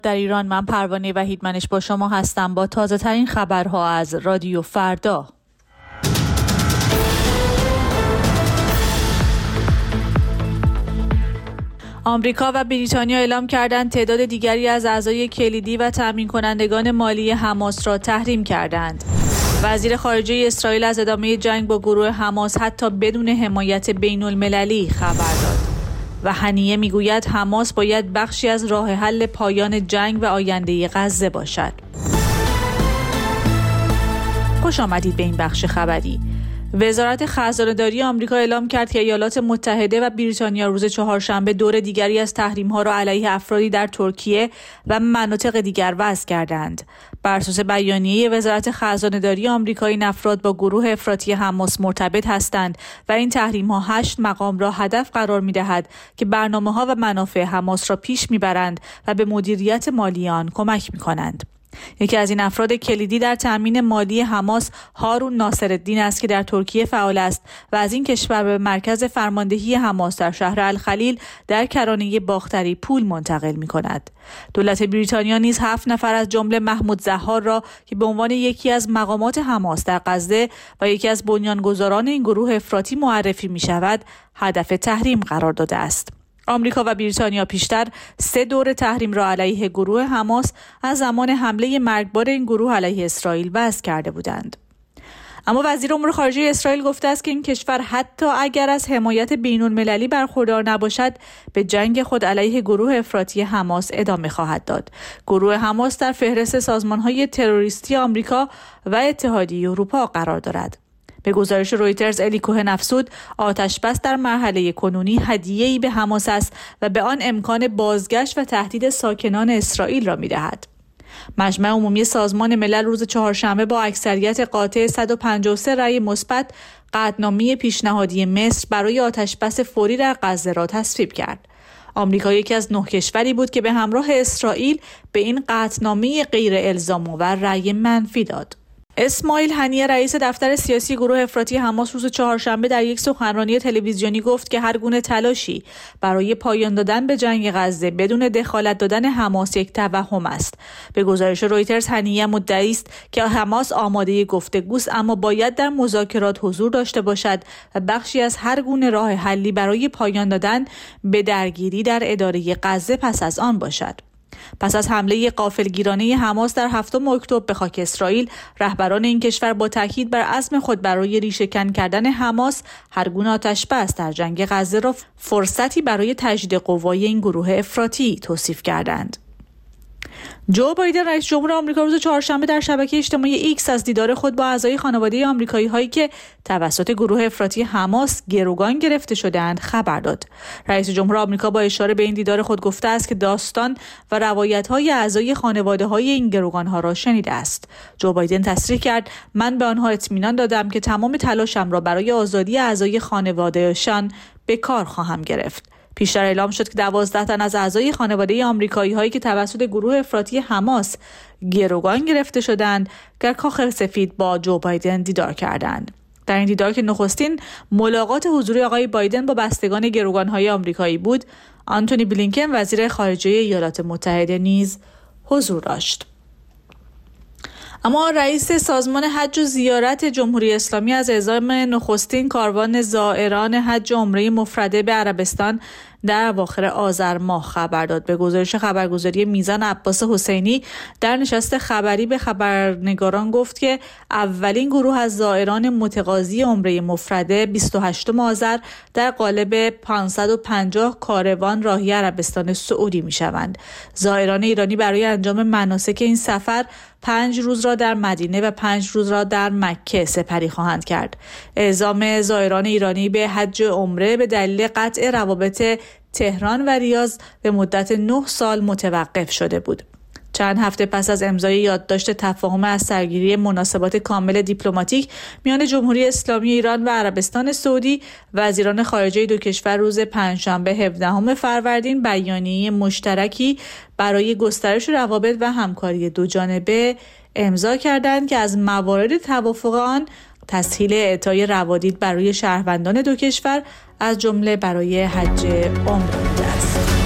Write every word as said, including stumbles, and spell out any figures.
در ایران من پروانه وحیدمنش با شما هستم با تازه ترین خبرها از رادیو فردا. آمریکا و بریتانیا اعلام کردند تعداد دیگری از اعضای کلیدی و تامین کنندگان مالی حماس را تحریم کردند. وزیر خارجه اسرائیل از ادامه جنگ با گروه حماس حتی بدون حمایت بین المللی خبر داد. و هنیه میگوید حماس باید بخشی از راه حل پایان جنگ و آینده غزه باشد. خوش آمدید به این بخش خبری. وزارت خزانه‌داری آمریکا اعلام کرد که ایالات متحده و بریتانیا روز چهارشنبه دور دیگری از تحریم‌ها را علیه افرادی در ترکیه و مناطق دیگر وضع کردند. بر اساس بیانیه وزارت خزانه‌داری آمریکا، این افراد با گروه افراطی حماس مرتبط هستند و این تحریم‌ها هشت مقام را هدف قرار می‌دهد که برنامه‌ها و منافع حماس را پیش می‌برند و به مدیریت مالی آن کمک می‌کنند. یکی از این افراد کلیدی در تامین مالی حماس هارون ناصرالدین است که در ترکیه فعال است و از این کشور به مرکز فرماندهی حماس در شهر الخلیل در کرانه باختری پول منتقل می کند. دولت بریتانیا نیز هفت نفر از جمله محمود زهار را که به عنوان یکی از مقامات حماس در غزه و یکی از بنیانگذاران این گروه افراطی معرفی می شود هدف تحریم قرار داده است. آمریکا و بریتانیا پیشتر سه دور تحریم را علیه گروه حماس از زمان حمله مرگبار این گروه علیه اسرائیل وضع کرده بودند. اما وزیر امور خارجه اسرائیل گفته است که این کشور حتی اگر از حمایت بین المللی برخوردار نباشد به جنگ خود علیه گروه افراطی حماس ادامه خواهد داد. گروه حماس در فهرست سازمان‌های تروریستی آمریکا و اتحادیه اروپا قرار دارد. به گزارش رویترز، الی کوهن افزود آتش‌بس در مرحله کنونی هدیه‌ای به حماس است و به آن امکان بازگشت و تهدید ساکنان اسرائیل را می‌دهد. مجمع عمومی سازمان ملل روز چهارشنبه با اکثریت قاطع صد و پنجاه و سه رأی مثبت قطعنامه پیشنهادی مصر برای آتش‌بس فوری در غزه را تصویب کرد. آمریکا یکی از نه کشوری بود که به همراه اسرائیل به این قطعنامه غیر الزام‌آور رأی منفی داد. اسماعیل هنیه رئیس دفتر سیاسی گروه افراطی حماس روز چهارشنبه در یک سخنرانی تلویزیونی گفت که هر گونه تلاشی برای پایان دادن به جنگ غزه بدون دخالت دادن حماس یک توهم است. به گزارش رویترز، هنیه مدعی است که حماس آماده گفتگوست اما باید در مذاکرات حضور داشته باشد و بخشی از هر گونه راه حلی برای پایان دادن به درگیری در اداره غزه پس از آن باشد. پس از حمله غافلگیرانه حماس در هفتم اکتبر به خاک اسرائیل، رهبران این کشور با تاکید بر عزم خود برای ریشه‌کن کردن حماس، هر گونه آتش‌بس در جنگ غزه را فرصتی برای تجدید قوای این گروه افراطی توصیف کردند. جو بایدن رئیس جمهور آمریکا روز چهارشنبه در شبکه اجتماعی ایکس از دیدار خود با اعضای خانواده آمریکایی هایی که توسط گروه افراطی حماس گروگان گرفته شده‌اند خبر داد. رئیس جمهور آمریکا با اشاره به این دیدار خود گفته است که داستان و روایت‌های اعضای خانواده‌های این گروگان‌ها را شنیده است. جو بایدن تصریح کرد: من به آنها اطمینان دادم که تمام تلاشم را برای آزادی اعضای خانواده‌شان به کار خواهم گرفت. پیشتر اعلام شد که دوازده تن از اعضای خانواده آمریکایی هایی که توسط گروه افراطی حماس گروگان گرفته شدند در کاخ سفید با جو بایدن دیدار کردند. در این دیدار که نخستین ملاقات حضوری آقای بایدن با بستگان گروگان‌های آمریکایی بود، آنتونی بلینکن وزیر خارجه ایالات متحده نیز حضور داشت. اما رئیس سازمان حج و زیارت جمهوری اسلامی از اعزام نخستین کاروان زائران حج و عمره مفرده به عربستان در اواخر آذر ماه خبر داد. به گزارش خبرگزاری میزان، عباس حسینی در نشست خبری به خبرنگاران گفت که اولین گروه از زائران متقاضی عمره مفرده بیست و هشتم آذر در قالب پانصد و پنجاه کاروان راهی عربستان سعودی میشوند. زائران ایرانی برای انجام مناسک این سفر پنج روز را در مدینه و پنج روز را در مکه سپری خواهند کرد. اعزام زائران ایرانی به حج و عمره به دلیل قطع روابط تهران و ریاض به مدت نه سال متوقف شده بود. چند هفته پس از امضای یادداشت تفاهم از سرگیری مناسبات کامل دیپلماتیک میان جمهوری اسلامی ایران و عربستان سعودی، وزیران خارجه دو کشور روز پنجشنبه هفدهم فروردین بیانیه مشترکی برای گسترش روابط و همکاری دوجانبه امضا کردند که از موارد توافق آن تسهیل اعطای روادید برای شهروندان دو کشور از جمله برای حج عمره بوده است.